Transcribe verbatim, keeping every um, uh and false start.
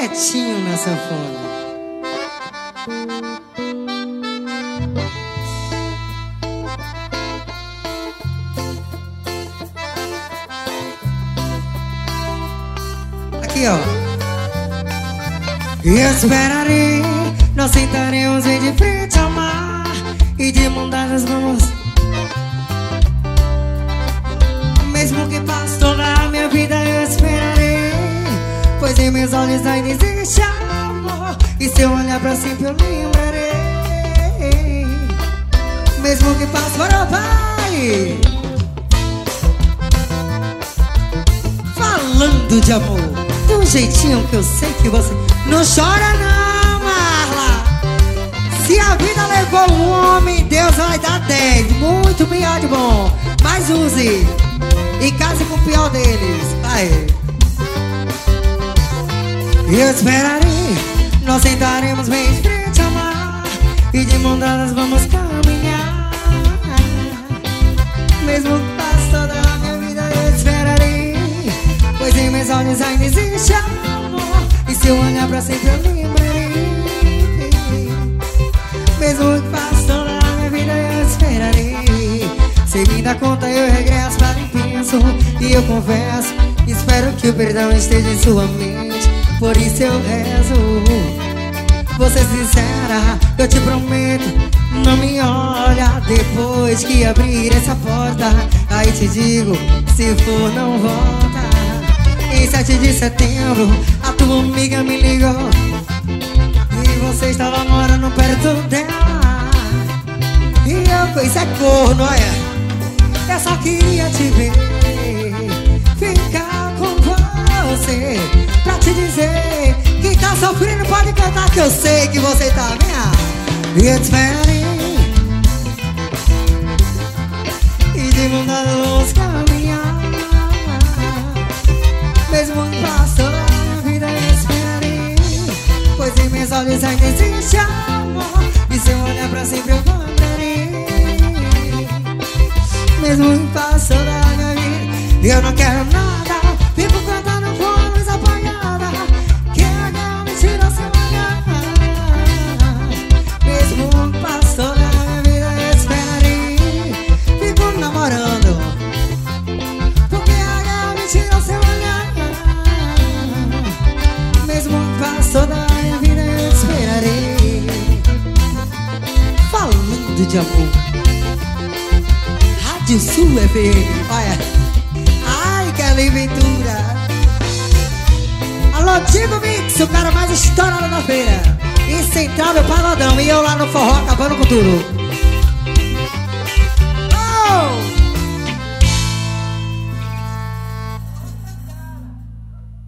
quietinho na sanfona. Aqui, ó. Eu esperarei, nós sentaremos bem de frente ao mar e de mão dadas vamos. Mesmo que passe toda a minha vida eu esperarei, pois em meus olhos ainda existe amor, e se eu olhar pra sempre eu lembrarei. Mesmo que passe para o pai. Falando de amor, de um jeitinho que eu sei que você não chora não, Marla. Se a vida levou um homem, Deus vai dar dez. Muito melhor de bom, mas use e case com o pior deles. Vai. Eu esperarei, nós sentaremos bem de frente ao mar e de mão dadas vamos caminhar. Mesmo que passe toda a minha vida eu esperarei, pois em meus olhos ainda existe amor, e se eu olhar pra sempre eu lembrarei. Mesmo que passe toda a minha vida eu esperarei, sem me dar conta eu regresso para e penso, e eu confesso, espero que o perdão esteja em sua mente. Por isso eu rezo, vou ser sincera, eu te prometo, não me olha depois que abrir essa porta. Aí te digo, se for não volta. Em sete de setembro, a tua amiga me ligou e você estava morando perto dela. E eu com isso é corno, olha, eu só queria te ver, ficar com você, pra te dizer, quem tá sofrendo pode cantar que eu sei que você tá vendo. E eu te esperei, e de mão dada vamos caminhar. Mesmo que passou a minha vida eu esperei, pois em meus olhos ainda existe amor, e se eu olhar pra sempre eu lembrarei. Mesmo que passou da minha vida eu não quero nada, fico cantando com a luz apagada, que a guerra me tirou seu olhar. Mesmo que passou da minha vida eu esperarei, fico namorando, porque a guerra me tirou seu olhar. Mesmo que passou da minha vida eu esperarei. Falando de amor, Rádio Sul F M, olha. Ai, Kelly Ventura. Alô, Tigo Mix, o cara mais estourado da feira. E Central do Pagodão, e eu lá no forró acabando com tudo.